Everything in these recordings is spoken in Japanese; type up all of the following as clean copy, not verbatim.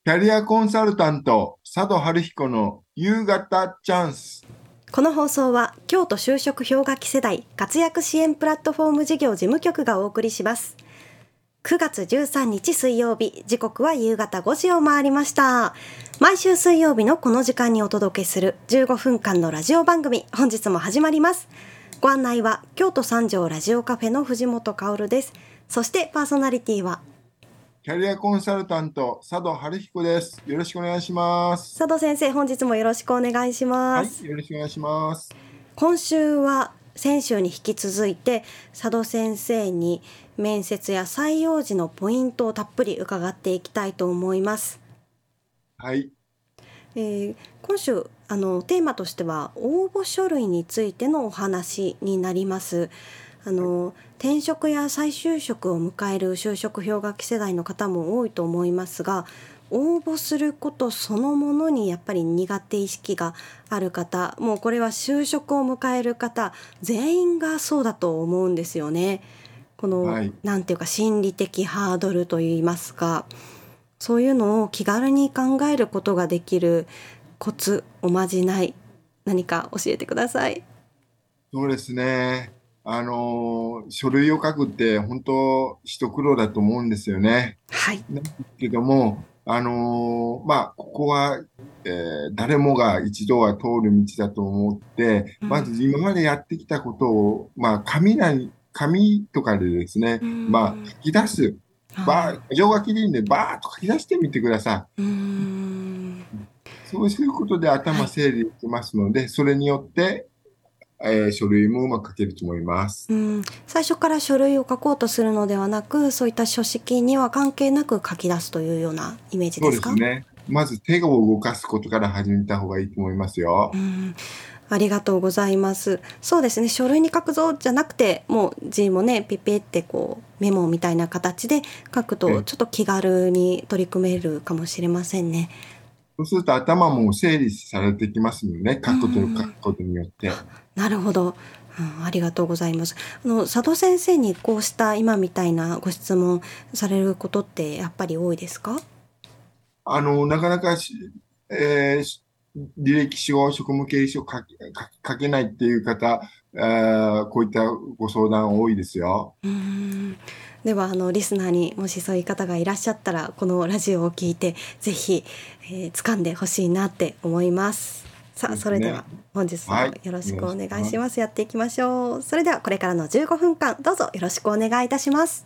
キャリアコンサルタント、佐渡春彦の夕方チャンス。 この放送は京都就職氷河期世代活躍支援プラットフォーム事業事務局がお送りします。9月13日水曜日、時刻は夕方5時を回りました。毎週水曜日のこの時間にお届けする15分間のラジオ番組、本日も始まります。ご案内は京都三条ラジオカフェの藤本薫です。そしてパーソナリティはキャリアコンサルタント、佐渡春彦です。よろしくお願いします。 佐渡先生、本日もよろしくお願いします。 はい、よろしくお願いします。 今週は先週に引き続いて佐渡先生に面接や採用時のポイントをたっぷり伺っていきたいと思います。 はい。 今週テーマとしては応募書類についてのお話になります。転職や再就職を迎える就職氷河期世代の方も多いと思いますが、応募することそのものにやっぱり苦手意識がある方、もうこれは就職を迎える方全員がそうだと思うんですよね。この、なんていうか心理的ハードルといいますか、そういうのを気軽に考えることができるコツ、おまじない、何か教えてください。 そうですね。書類を書くって本当一苦労だと思うんですよね。 はい。 なんですけども、ここは、誰もが一度は通る道だと思って、まず今までやってきたことを、紙とかでですね、書き出す。箇条書きでいいんで、バーッと書き出してみてください。そうすることで頭整理できますので、それによって、書類もうまく書けると思います。 最初から書類を書こうとするのではなく、そういった書式には関係なく書き出すというようなイメージですか？ そうですね。まず手を動かすことから始めた方がいいと思いますよ。 ありがとうございます。そうですね、書類に書くぞじゃなくて、もう字もねピピってこうメモみたいな形で書くとちょっと気軽に取り組めるかもしれませんね。 そうすると頭も整理されてきますのでね、書くことによって。 なるほど、ありがとうございます。佐渡先生にこうした今みたいなご質問されることってやっぱり多いですか？ なかなか履歴書、職務経歴書書けないっていう方、こういったご相談多いですよ。 ではリスナーにもしそういう方がいらっしゃったら、このラジオを聞いてぜひ、掴んでほしいなって思います。さあ、それでは本日もよろしくお願いします。やっていきましょう。それではこれからの15分間どうぞよろしくお願いいたします。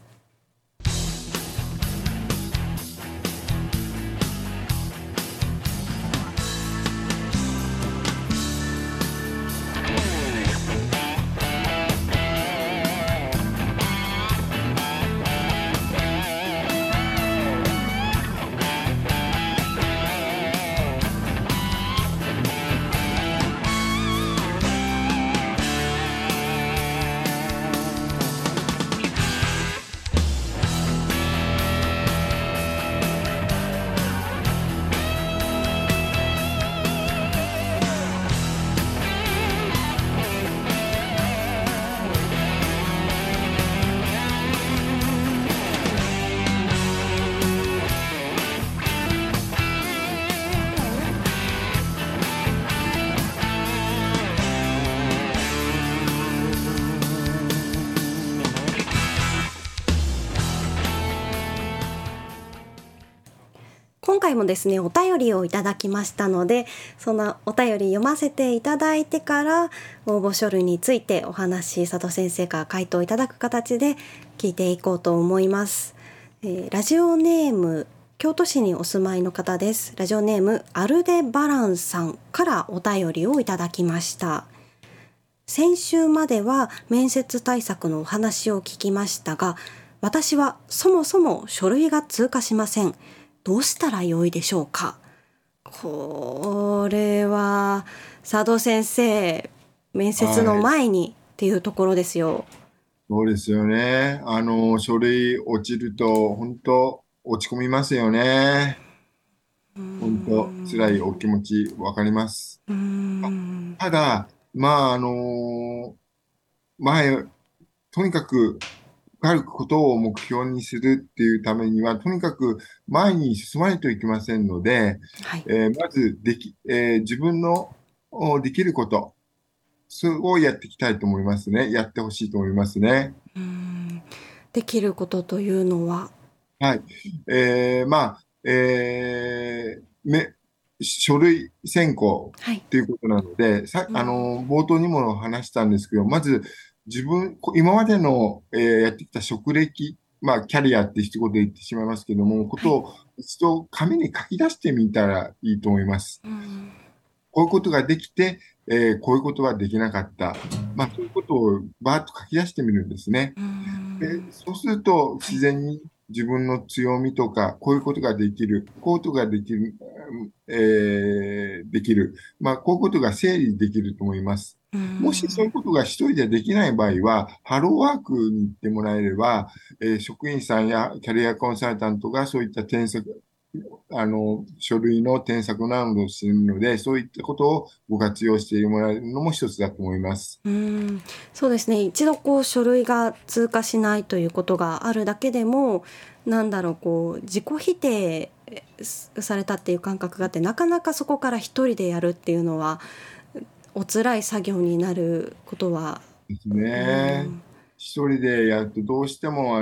今回もですね、お便りをいただきましたので、そのお便り読ませていただいてから応募書類についてお話、佐藤先生から回答いただく形で聞いていこうと思います。ラジオネーム京都市にお住まいの方です。ラジオネームアルデバランさんからお便りをいただきました。先週までは面接対策のお話を聞きましたが、私はそもそも書類が通過しません。どうしたらよいでしょうか？これは佐藤先生、面接の前にっていうところですよ。 そうですよね。書類落ちると本当落ち込みますよね。本当辛いお気持ちわかります。ただ、前、とにかくかることを目標にするっていうためには、とにかく前に進まないといけませんので、 はい。 まず自分のできること、それをやっていきたいと思いますね。やってほしいと思いますね。 うん。できることというのは。 はい。まあ、書類選考はい。 ということなので、 うん。 冒頭にも話したんですけど、まず今までの、やってきた職歴、まあ、キャリアって一言で言ってしまいますけども、こはい。 とを一度紙に書き出してみたらいいと思います。 うん。 こういうことができて、こういうことはできなかった。まあ、そういうことをバーッと書き出してみるんですね。 うで、 ん。 そうするとはい。 自然に自分の強みとか、こういうことができる、こういうことができる、できる、まあ、こういうことが整理できると思います。 うもしそういん。 うことが一人でできない場合は、ハローワークに行ってもらえれば、職員さんやキャリアコンサルタントがそういった書類の添削などをするので、そういったことをご活用してもらえるのも一つだと思います。 うん、そうですね。一度書類が通過しないということがあるだけでも、自己否定されたっていう感覚があって、なかなかそこから一人でやるっていうのは、お辛い作業になることは、 ですうね。 ん、 一人でやるとどうしても、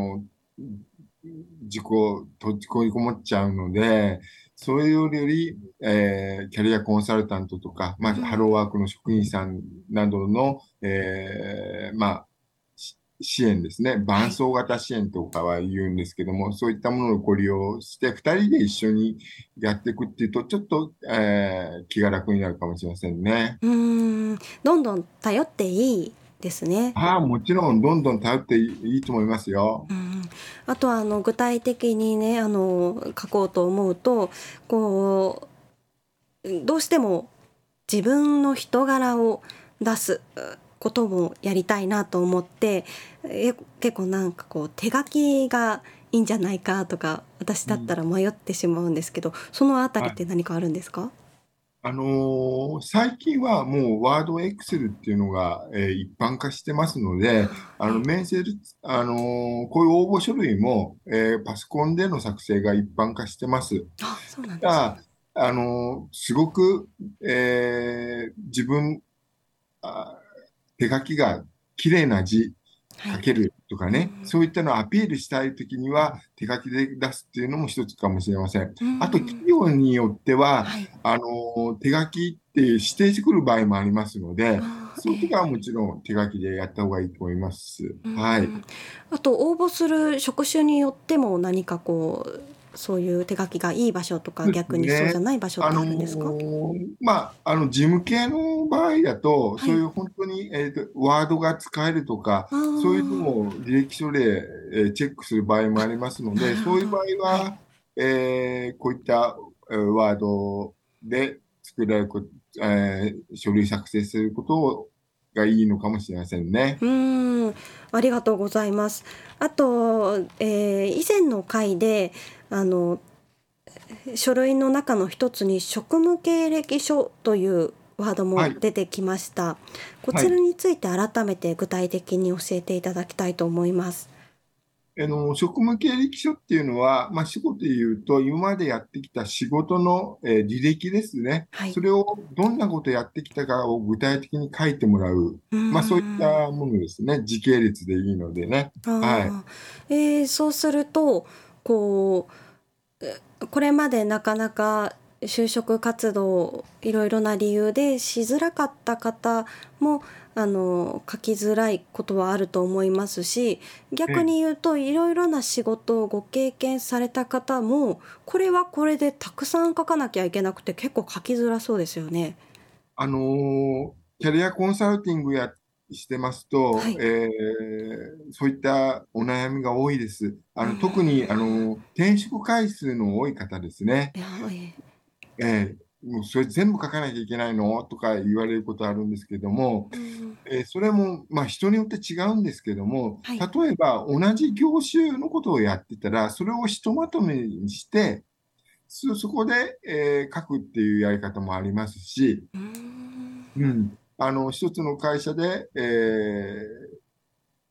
閉じこもっちゃうので、それより、キャリアコンサルタントとか、まあ、ハローうん、 ワークの職員さんなどの、まあ、支援ですね。伴はい。 走型支援とかは言うんですけども、そういったものをご利用して、二人で一緒にやっていくっていうと、ちょっと、気が楽になるかもしれませんね。 どんどん頼っていいですね。 ああ、もちろん、どんどん頼っていいと思いますよ。 うん、あとは具体的にね、書こうと思うと、こどうしても自分の人柄を出すこともやりたいなと思って、結構手書きがいいんじゃないかとか、私だったうん、 ら迷ってしまうんですけど、そのあたりっはい。 て何かあるんですか？ 最近はもうワードエクセルっていうのが、一般化してますので、 はい。 面接、こういう応募書類も、パソコンでの作成が一般化してます。 あ、そうなんですね。 ただ、すごく、自分、あ手書きが綺麗な字はい。 書けるとかね、 うん。 そういったのをアピールしたいときには、手書きで出すっていうのも一つかもしれません。 うあと、 ん。 企業によっては、 はい。 手書きって指定してくる場合もありますので、 あー、 そういう時はもちろん手書きでやった方がいいと思います。 うはい。 ん。あと応募する職種によっても何かそういう手書きがいい場所とかそうです逆にそうじゃね。 ない場所ってあるんですか？ まあ、事務系の場合だと、 はい。 そういう本当に、ワードが使えるとか、 あそういうのあ、 を履歴書で、チェックする場合もありますので、 なるほど。 そういう場合はい。 は、こういった、ワードで作られる書類作成することがいいのかもしれませんね。 ありがとうございます。あと、以前の回で、あの、書類の中の一つに職務経歴書というワードもはい。 出てきました。こはい。 ちらについて改めて具体的に教えていただきたいと思います。 職務経歴書っていうのは、まあ、仕事で言うと、今までやってきた仕事の、履歴ですね。 はい。 それをどんなことやってきたかを具体的に書いてもらう。 うーまあ、そういっん。 たものですね。時系列でいいのでね。はい。 ああ、そうすると、ここれまでなかなか就職活動いろいろな理由でしづらかった方も書きづらいことはあると思いますし、逆えに言うといろいろな仕事をご経験された方もこれはこれでたくさん書かなきゃいけなくて結構書きづらそうですよね。 キャリアコンサルティングしてますと、 はい。 そういったお悩みが多いです。 うー特に、 ん。 転職回数の多い方ですね。 いや、 もうそれ全部書かなきゃいけないのとか言われることあるんですけども、 うん。 それも、まあ、人によって違うんですけども、 はい。 例えば同じ業種のことをやってたら、それをひとまとめにして、そこで、書くっていうやり方もありますし、 うーん。 うん、一つの会社で、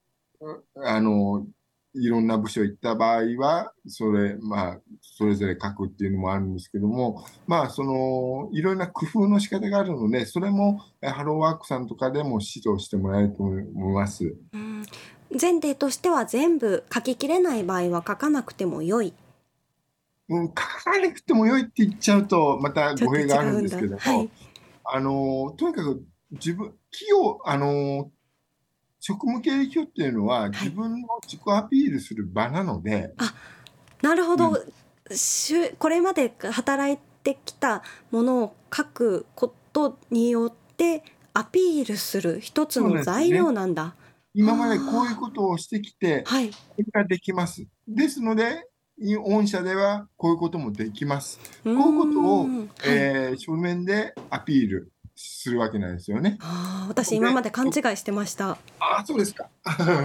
あの、いろんな部署行った場合は、それぞれ書くっていうのもあるんですけども、いろんな工夫の仕方があるので、それもハローワークさんとかでも指導してもらえると思います。 うん、前提としては全部書ききれない場合は書かなくても良い。 書かなくても良いって言っちゃうと、またちょっと違語弊があるんうんだ。 ですけどはい。 も、とにかく企業、職務経歴表っていうのははい。 自分の自己アピールする場なので、 あ、なるほど。 うん、 これまで働いてきたものを書くことによってアピールする一つそうの材ですね。 料なんだ。 今までこういうああ、 ことをしてきて、 はい。 これができます。ですので、御社ではこういうこともできます。 うーこういうことを、 ん、はい。 書面でアピールするわけなんですよね。 ああ、私なので、 今まで勘違いしてました。 そうですか。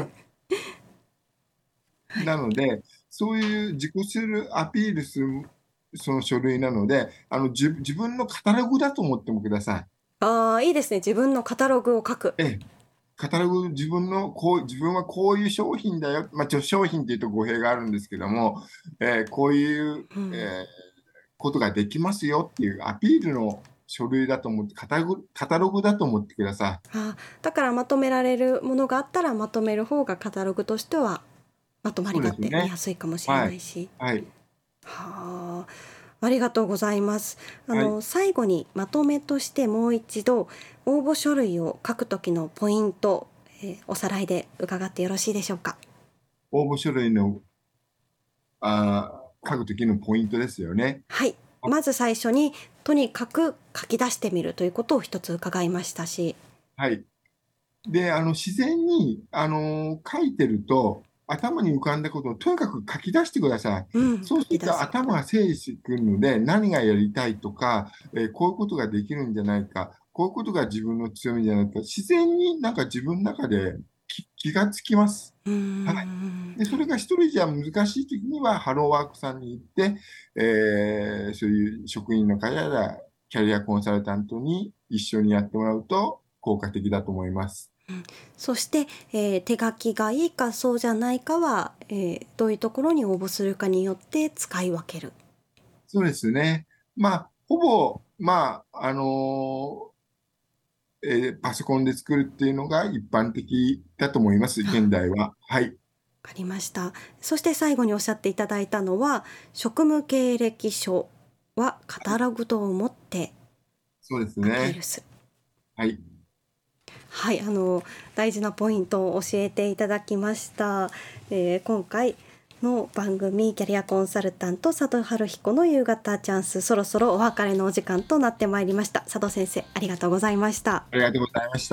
なので、そういう自己アピールするその書類なので、自分のカタログだと思ってもください。 ああ、いいですね。自分のカタログを書く。 ええ、カタログ、自分はこういう商品だよ。商品っていうと語弊があるんですけども、こういう、 うん。 ことができますよっていうアピールの書類だと思って、カタログだと思ってください。 ああ、だからまとめられるものがあったらまとめる方がカタログとしてはまとまそうりがあって見ですね。 やすいかもしれはい。 ないし。 はい。 はあ、ありがとうございます。 はい。 最後にまとめとしてもう一度応募書類を書くときのポイント、おさらいで伺ってよろしいでしょうか。 応募書類の、書くときのポイントですよね。 はい。まず最初にとにかく書き出してみるということを一つ伺いましたし。 はい。で、自然に、書いてると、頭に浮かんだことをとにかく書き出してください。 うん、 そうする書き出す。 と頭が整理してくるので、何がやりたいとか、こういうことができるんじゃないか、こういうことが自分の強みじゃないか、自然になんか自分の中で気がつきます。 うーはい。 ん。 で、それが一人じゃ難しいときには、ハローワークさんに行って、そういう職員の方やキャリアコンサルタントに一緒にやってもらうと効果的だと思います。 うん、そして、手書きがいいかそうじゃないかは、どういうところに応募するかによって使い分ける。 そうですね。ほぼ、パソコンで作るっていうのが一般的だと思います、 あ、 現代は。はい。 わかりました。そして最後におっしゃっていただいたのは、職務経歴書はカタログと思ってそうですアピールね。 する。 はい。 はい、大事なポイントを教えていただきました。今回の番組キャリアコンサルタント佐藤春彦の夕方チャンス、そろそろお別れのお時間となってまいりました。佐藤先生、ありがとうございました。 ありがとうございました。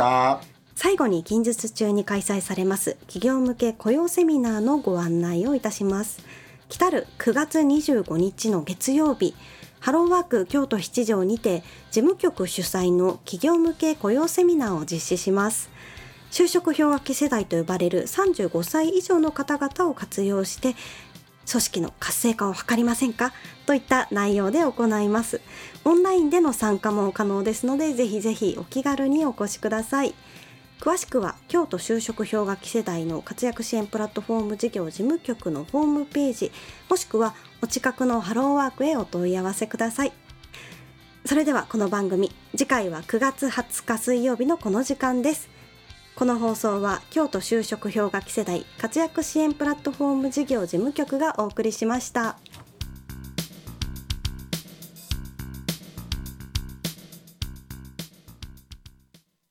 最後に近日中に開催されます企業向け雇用セミナーのご案内をいたします。来たる9月25日の月曜日、ハローワーク京都七条にて事務局主催の企業向け雇用セミナーを実施します。就職氷河期世代と呼ばれる35歳以上の方々を活用して組織の活性化を図りませんかといった内容で行います。オンラインでの参加も可能ですので、ぜひぜひお気軽にお越しください。詳しくは京都就職氷河期世代の活躍支援プラットフォーム事業事務局のホームページ、もしくはお近くのハローワークへお問い合わせください。それではこの番組、次回は9月20日水曜日のこの時間です。この放送は京都就職氷河期世代活躍支援プラットフォーム事業事務局がお送りしました。